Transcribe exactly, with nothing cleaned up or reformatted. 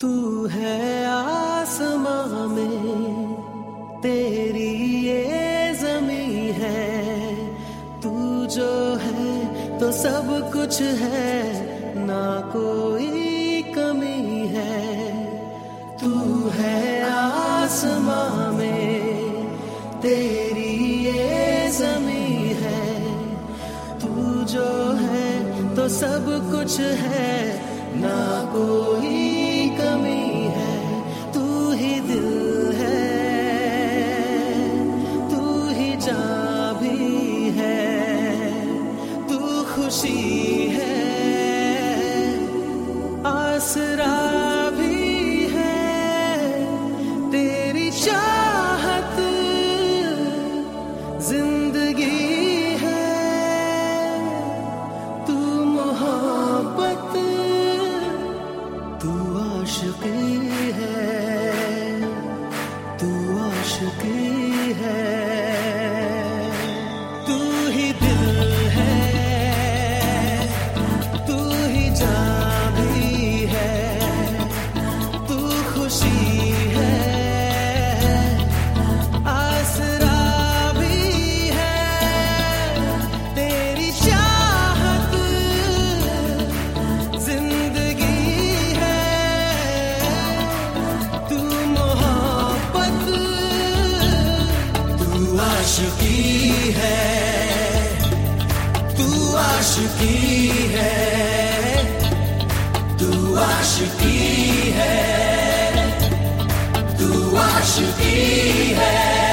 तू है आसमां में, तेरी ये ज़मीं है। तू जो है तो सब कुछ है, ना कोई कमी है। तू है आसमां में, तेरी ये ज़मीं है। तू जो है तो सब कुछ है, ना कोई कमी है। तू ही दिल है, तू ही जान भी है। तू खुशी है, आसरा भी है। तेरी चाहत जिंदगी है। तू मोहब्बत, तू आशिकी है, तू आशिकी है। तू ही दिल है, तू ही जान भी है। तू खुशी है, आसरा भी है। तेरी चाहत जिंदगी है। तू मोहब्बत, तू आशिकी है, तू आशिकी है, तू आशिकी है, तू आशिकी है।